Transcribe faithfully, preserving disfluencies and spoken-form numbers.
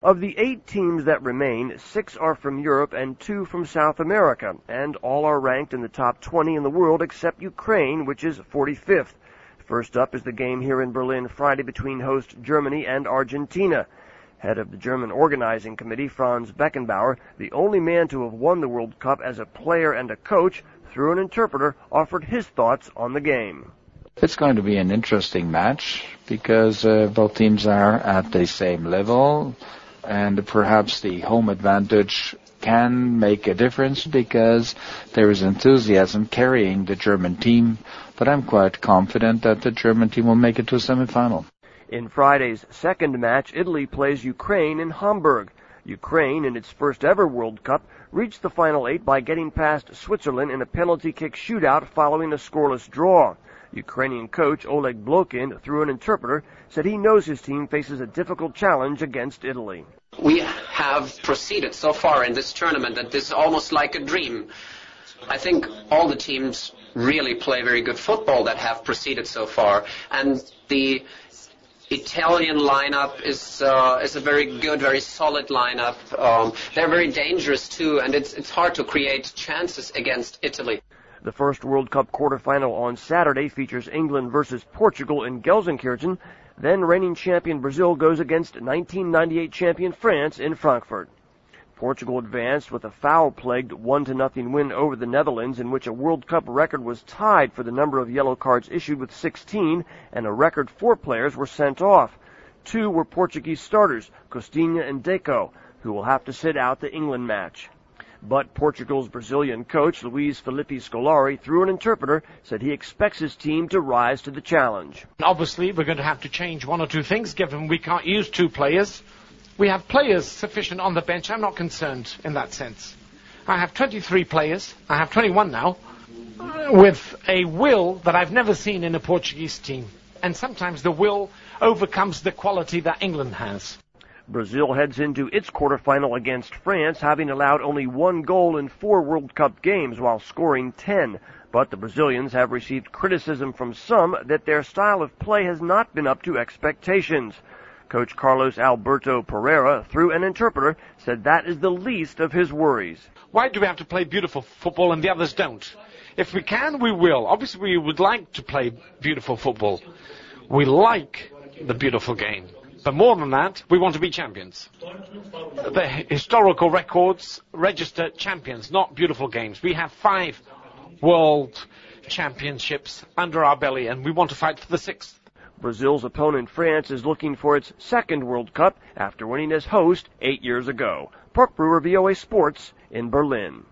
Of the eight teams that remain, six are from Europe and two from South America, and all are ranked in the top twenty in the world except Ukraine, which is forty-fifth. First up is the game here in Berlin Friday between host Germany and Argentina. Head of the German organizing committee, Franz Beckenbauer, the only man to have won the World Cup as a player and a coach, through an interpreter, offered his thoughts on the game. It's going to be an interesting match because uh, both teams are at the same level, and perhaps the home advantage can make a difference because there is enthusiasm carrying the German team, but I'm quite confident that the German team will make it to a semifinal. In Friday's second match, Italy plays Ukraine in Hamburg. Ukraine, in its first ever World Cup, reached the final eight by getting past Switzerland in a penalty kick shootout following a scoreless draw. Ukrainian coach Oleg Blokhin, through an interpreter, said he knows his team faces a difficult challenge against Italy. We have proceeded so far in this tournament that this is almost like a dream. I think all the teams really play very good football that have proceeded so far, and the Italian lineup is uh, is a very good, very solid lineup. Um, they're very dangerous too, and it's it's hard to create chances against Italy. The first World Cup quarterfinal on Saturday features England versus Portugal in Gelsenkirchen. Then reigning champion Brazil goes against nineteen ninety-eight champion France in Frankfurt. Portugal advanced with a foul-plagued one to nothing win over the Netherlands, in which a World Cup record was tied for the number of yellow cards issued with sixteen, and a record four players were sent off. Two were Portuguese starters, Costinha and Deco, who will have to sit out the England match. But Portugal's Brazilian coach, Luis Felipe Scolari, through an interpreter, said he expects his team to rise to the challenge. Obviously, we're going to have to change one or two things, given we can't use two players. We have players sufficient on the bench. I'm not concerned in that sense. I have twenty-three players. I have twenty-one now, with a will that I've never seen in a Portuguese team. And sometimes the will overcomes the quality that England has. Brazil heads into its quarterfinal against France, having allowed only one goal in four World Cup games while scoring ten. But the Brazilians have received criticism from some that their style of play has not been up to expectations. Coach Carlos Alberto Pereira, through an interpreter, said that is the least of his worries. Why do we have to play beautiful football and the others don't? If we can, we will. Obviously, we would like to play beautiful football. We like the beautiful game. But more than that, we want to be champions. The historical records register champions, not beautiful games. We have five world championships under our belly, and we want to fight for the sixth. Brazil's opponent, France, is looking for its second World Cup after winning as host eight years ago. Park Brewer, V O A Sports, in Berlin.